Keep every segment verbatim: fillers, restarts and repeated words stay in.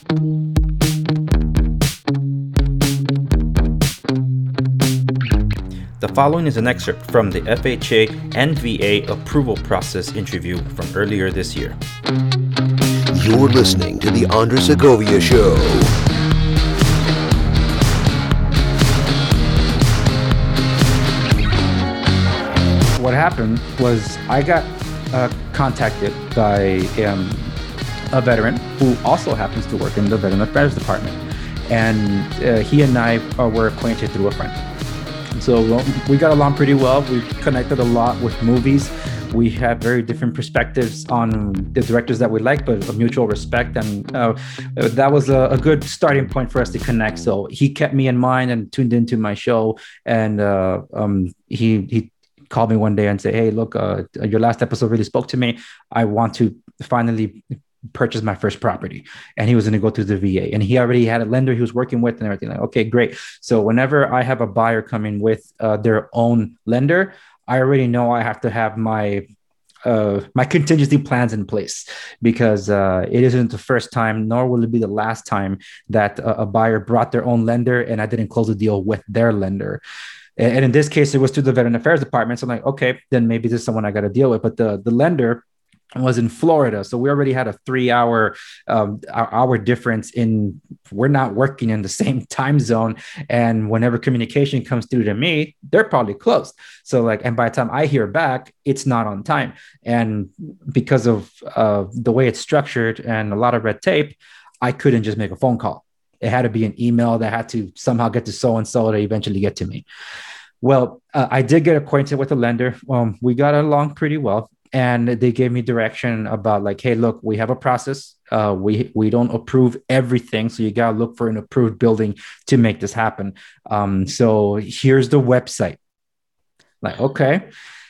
The following is an excerpt from the F H A and V A approval process interview from earlier this year. You're listening to The Andres Segovia Show. What happened was I got uh, contacted by um, a veteran who also happens to work in the Veteran Affairs Department. And uh, he and I uh, were acquainted through a friend. So well, we got along pretty well. We connected a lot with movies. We have very different perspectives on the directors that we like, but a mutual respect. And uh, that was a, a good starting point for us to connect. So he kept me in mind and tuned into my show. And uh, um, he he called me one day and said, hey, look, uh, your last episode really spoke to me. I want to finally purchase my first property. And he was going to go through the V A, and he already had a lender he was working with and everything. Like, okay, great. So whenever I have a buyer coming with uh, their own lender, I already know I have to have my uh, my contingency plans in place, because uh, it isn't the first time, nor will it be the last time that a, a buyer brought their own lender and I didn't close the deal with their lender. And in this case, it was through the Veteran Affairs Department. So I'm like, okay, then maybe this is someone I got to deal with. But the, the lender was in Florida. So we already had a three hour, um, hour difference in, we're not working in the same time zone. And whenever communication comes through to me, they're probably closed. So like, and by the time I hear back, it's not on time. And because of uh, the way it's structured and a lot of red tape, I couldn't just make a phone call. It had to be an email that had to somehow get to so-and-so to eventually get to me. Well, uh, I did get acquainted with the lender. Um, we got along pretty well. And they gave me direction about like, hey, look, we have a process. Uh, we we don't approve everything. So you got to look for an approved building to make this happen. Um, so here's the website. Like, okay.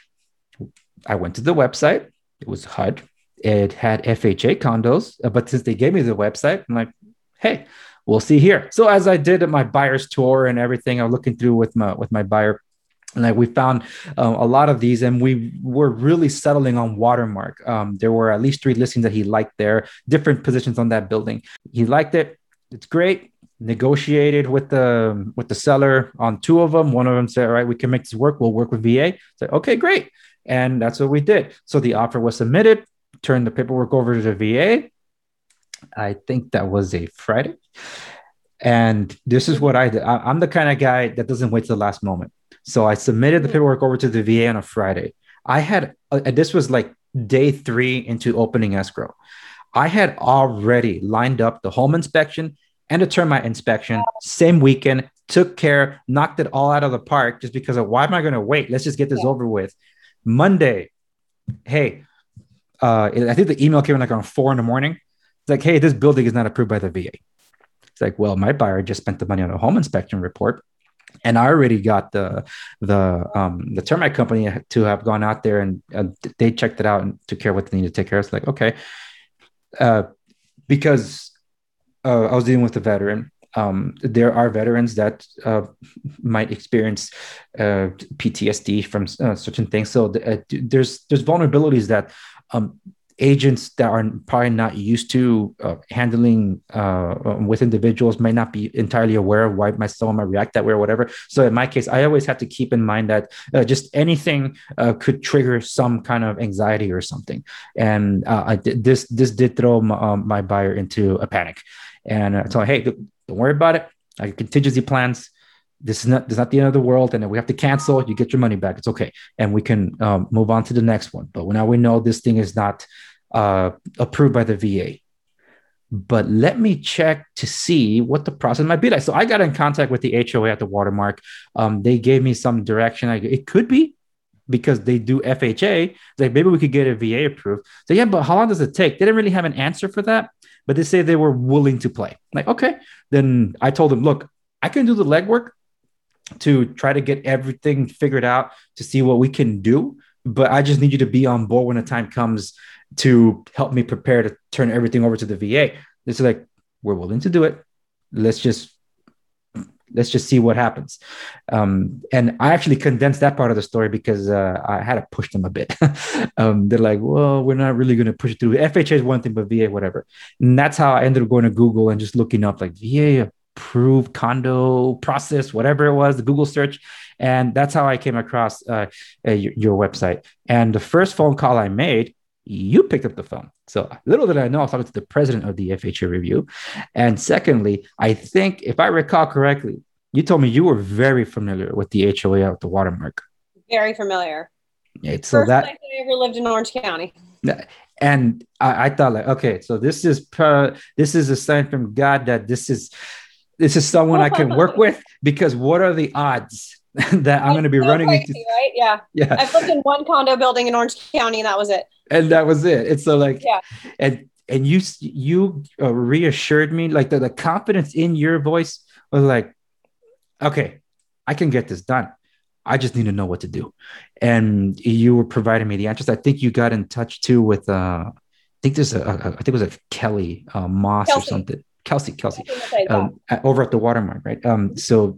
I went to the website. It was H U D. It had F H A condos. But since they gave me the website, I'm like, hey, we'll see here. So as I did my buyer's tour and everything, I'm looking through with my with my buyer. And like we found um, a lot of these, and we were really settling on Watermark. Um, there were at least three listings that he liked there, different positions on that building. He liked it. It's great. Negotiated with the with the seller on two of them. One of them said, all right, we can make this work. We'll work with V A. Said, okay, great. And that's what we did. So the offer was submitted, turned the paperwork over to the V A. I think that was a Friday. And this is what I did. I, I'm the kind of guy that doesn't wait till the last moment. So I submitted the paperwork over to the V A on a Friday. I had, uh, this was like day three into opening escrow. I had already lined up the home inspection and the termite inspection, same weekend, took care, knocked it all out of the park just because of why am I going to wait? Let's just get this over with. Monday, hey, uh, I think the email came in like on four in the morning. It's like, hey, this building is not approved by the V A. It's like, well, my buyer just spent the money on a home inspection report. And I already got the the um, the termite company to have gone out there, and uh, they checked it out and took care of what they needed to take care of. It's like, okay, uh, because uh, I was dealing with a veteran. Um, there are veterans that uh, might experience uh, P T S D from uh, certain things. So the, uh, there's there's vulnerabilities that um, agents that are probably not used to uh, handling uh, with individuals may not be entirely aware of why my someone might react that way or whatever. So in my case, I always have to keep in mind that uh, just anything uh, could trigger some kind of anxiety or something. And uh, I did, this this did throw my, um, my buyer into a panic. And I told him, hey, don't worry about it. I have contingency plans. This is not this is not the end of the world, and if we have to cancel, you get your money back. It's okay, and we can um, move on to the next one. But now we know this thing is not uh, approved by the V A. But let me check to see what the process might be like. So I got in contact with the H O A at the Watermark. Um, they gave me some direction. I, it could be because they do F H A. Like maybe we could get a V A approved. So yeah, but how long does it take? They didn't really have an answer for that, but they say they were willing to play. Like, okay, then I told them, look, I can do the legwork to try to get everything figured out to see what we can do. But I just need you to be on board when the time comes to help me prepare to turn everything over to the V A. It's like, we're willing to do it. Let's just let's just see what happens. Um, and I actually condensed that part of the story because uh, I had to push them a bit. um, they're like, well, we're not really going to push it through. F H A is one thing, but V A, whatever. And that's how I ended up going to Google and just looking up like V A approved condo process, whatever it was, the Google search. And that's how I came across uh, uh, your, your website. And the first phone call I made, you picked up the phone. So little did I know, I was talking to the president of the F H A review. And secondly, I think if I recall correctly, you told me you were very familiar with the H O A out the Watermark. Very familiar. Yeah, so First that place I ever lived in Orange County. And I, I thought like, okay, so this is uh, this is a sign from God that this is this is someone I can work with, because what are the odds that I'm going to be so running crazy, into? Right? Yeah. Yeah. I've lived in one condo building in Orange County, and that was it. And that was it. It's so like, yeah. And and you you uh, reassured me, like the, the confidence in your voice was like, okay, I can get this done. I just need to know what to do. And you were providing me the answers. I think you got in touch too with, uh, I think there's a, a I think it was a Kelly uh, Moss Kelsey. or something. Kelsey, Kelsey, um, over at the Watermark, right? Um, so,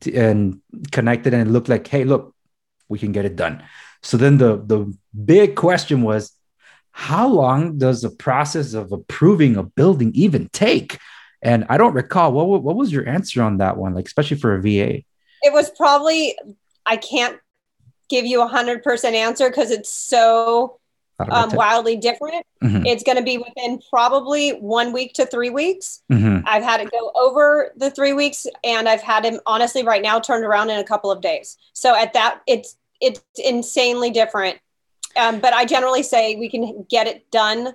and connected, and it looked like, hey, look, we can get it done. So then the, the big question was, how long does the process of approving a building even take? And I don't recall, what, what was your answer on that one? Like, especially for a V A? It was probably, I can't give you a hundred percent answer because it's so um, wildly different. Mm-hmm. It's going to be within probably one week to three weeks. Mm-hmm. I've had it go over the three weeks and I've had him honestly right now turned around in a couple of days. So at that, it's, it's insanely different. Um, but I generally say we can get it done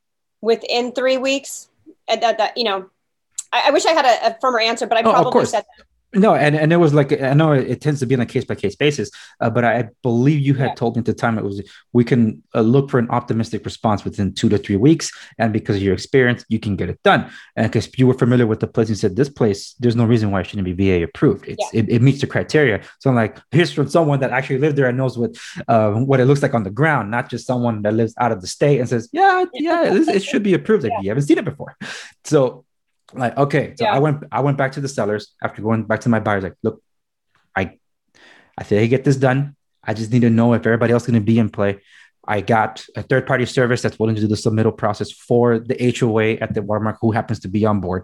within three weeks. And that, that you know, I, I wish I had a, a firmer answer, but I oh, probably said that. No, and, and it was like, I know it, it tends to be on a case by case basis, uh, but I believe you had yeah. told me at the time it was, we can uh, look for an optimistic response within two to three weeks. And because of your experience, you can get it done. And because you were familiar with the place, you said, this place, there's no reason why it shouldn't be V A approved. It's, yeah. it, it meets the criteria. So I'm like, here's from someone that actually lived there and knows what, uh, what it looks like on the ground, not just someone that lives out of the state and says, yeah, yeah, it, it should be approved. Like, yeah. you haven't seen it before. So like, okay, so yeah. I went, I went back to the sellers after going back to my buyers. Like, look, I, I think I get this done. I just need to know if everybody else is going to be in play. I got a third party service that's willing to do the submittal process for the H O A at the Watermark, who happens to be on board.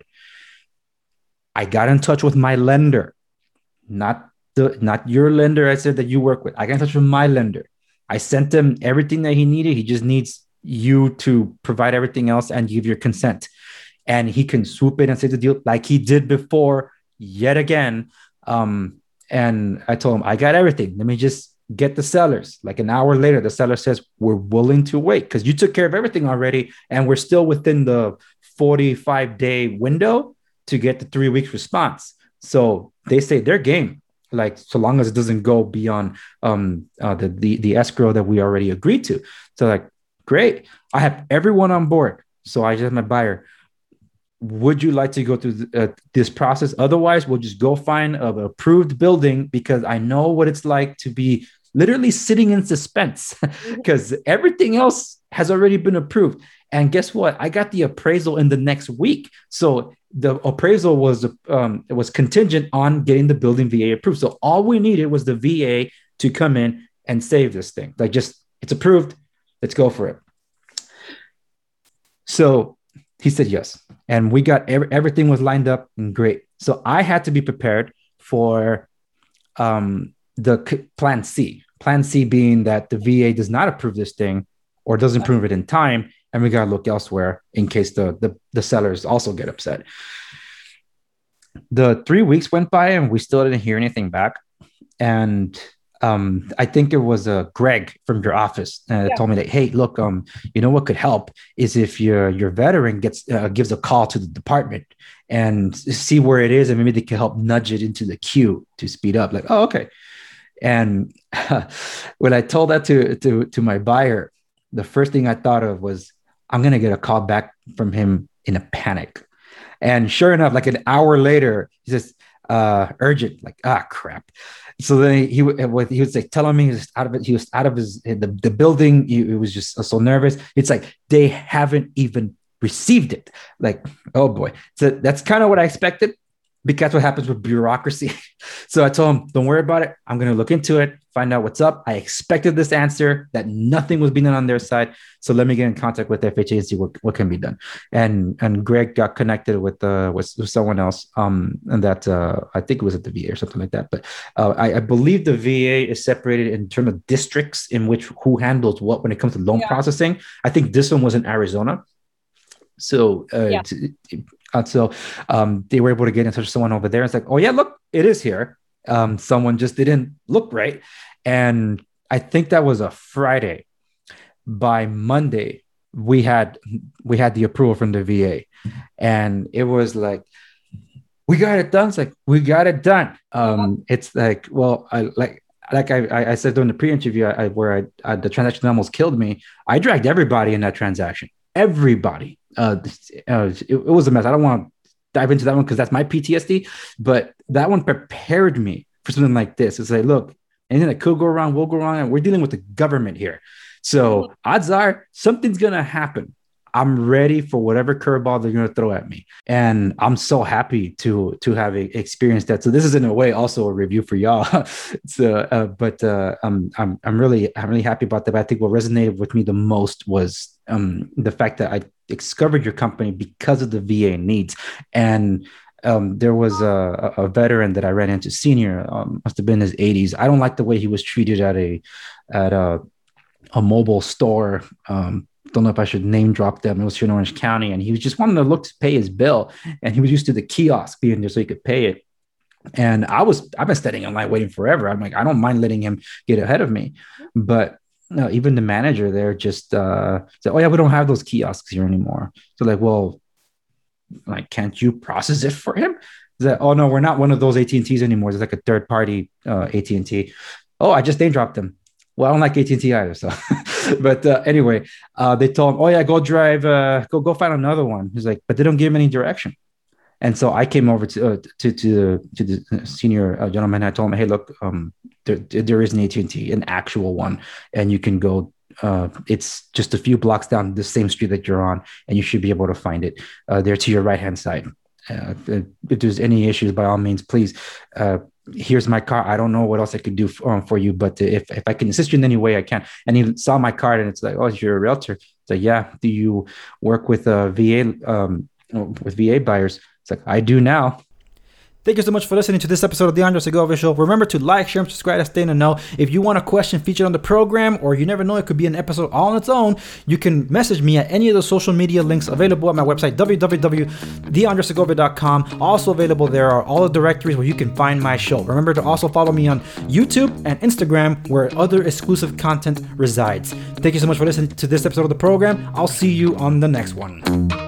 I got in touch with my lender, not the, not your lender. I said that you work with. I got in touch with my lender. I sent him everything that he needed. He just needs you to provide everything else and give your consent. And he can swoop in and say the deal like he did before yet again. Um, and I told him, I got everything. Let me just get the sellers. Like an hour later, the seller says, we're willing to wait because you took care of everything already. And we're still within the forty-five day window to get the three weeks response. So they say their game, like so long as it doesn't go beyond um, uh, the, the, the escrow that we already agreed to. So like, great. I have everyone on board. So I just have my buyer. Would you like to go through uh, this process? Otherwise, we'll just go find an approved building because I know what it's like to be literally sitting in suspense because everything else has already been approved. And guess what? I got the appraisal in the next week. So the appraisal was um, it was contingent on getting the building V A approved. So all we needed was the V A to come in and save this thing. Like just, it's approved. Let's go for it. So he said yes. And we got every, everything was lined up and great. So I had to be prepared for um, the c- plan C. Plan C being that the V A does not approve this thing or doesn't approve it in time. And we got to look elsewhere in case the, the, the sellers also get upset. The three weeks went by and we still didn't hear anything back. And Um, I think it was uh, Greg from your office uh, yeah. told me that, hey, look, um, you know what could help is if your your veteran gets uh, gives a call to the department and see where it is, and maybe they can help nudge it into the queue to speed up. Like, oh, okay. And uh, when I told that to to to my buyer, the first thing I thought of was I'm gonna get a call back from him in a panic. And sure enough, like an hour later, he says, uh, urgent, like, ah, crap. So then he would he would say, telling me he was out of it. He was out of his the, the building. He, he was just so nervous. It's like they haven't even received it. Like, oh boy. So that's kind of what I expected. because what happens with bureaucracy. So I told him, don't worry about it. I'm going to look into it, find out what's up. I expected this answer that nothing was being done on their side. So let me get in contact with F H A and see what, what can be done. And and Greg got connected with uh, with, with someone else. Um, and that uh, I think it was at the V A or something like that. But uh, I, I believe the V A is separated in terms of districts in which who handles what when it comes to loan yeah. processing. I think this one was in Arizona. So uh, yeah. t- t- Uh, so um, they were able to get in touch with someone over there. It's like, oh yeah, look, it is here. Um, someone just didn't look right. And I think that was a Friday. By Monday, we had we had the approval from the V A. And it was like, we got it done. It's like, we got it done. Um, it's like, well, I like like I, I said during the pre-interview I, I, where I, I, the transaction almost killed me. I dragged everybody in that transaction. Everybody. Uh, uh, it, it was a mess. I don't want to dive into that one because that's my P T S D, but that one prepared me for something like this. It's like, look, anything that could go wrong will go wrong, and we're dealing with the government here. So odds are something's going to happen. I'm ready for whatever curveball they're going to throw at me. And I'm so happy to to have experienced that. So this is in a way also a review for y'all. so, uh, but uh, I'm, I'm, I'm really, I'm really happy about that. But I think what resonated with me the most was um, the fact that I discovered your company because of the V A needs. And um, there was a, a veteran that I ran into, senior, um, must have been in his eighties. I don't like the way he was treated at a, at a, a mobile store. Um, don't know if I should name drop them. It was here in Orange County, and he was just wanting to look to pay his bill, and he was used to the kiosk being there so he could pay it. And I was, I've been standing in line waiting forever. I'm like, I don't mind letting him get ahead of me, but no, even the manager there just uh, said, "Oh yeah, we don't have those kiosks here anymore." So like, well, like, can't you process it for him? That, oh no, we're not one of those A T and T's anymore. It's like a third party uh, A T and T. Oh, I just name dropped them. Well, I don't like A T and T either. So, but uh, anyway, uh, they told him, "Oh yeah, go drive, uh, go go find another one." He's like, but they don't give him any direction. And so I came over to uh, to to to the senior uh, gentleman. I told him, "Hey, look, um, there there is an A T and T, an actual one, and you can go. Uh, it's just a few blocks down the same street that you're on, and you should be able to find it. Uh, there to your right hand side. Uh, if there's any issues, by all means, please." Uh, here's my card. I don't know what else I could do for, um, for you, but if, if I can assist you in any way, I can. And he saw my card, and it's like, "Oh, you're a realtor." It's like, "Yeah." "Do you work with uh, V A um, with V A buyers?" It's like, "I do now." Thank you so much for listening to this episode of the Andre Segovia Show. Remember to like, share, and subscribe to stay in the know. If you want a question featured on the program, or you never know, it could be an episode all on its own, you can message me at any of the social media links available at my website, w w w dot the andre segovia dot com. Also available there are all the directories where you can find my show. Remember to also follow me on YouTube and Instagram, where other exclusive content resides. Thank you so much for listening to this episode of the program. I'll see you on the next one.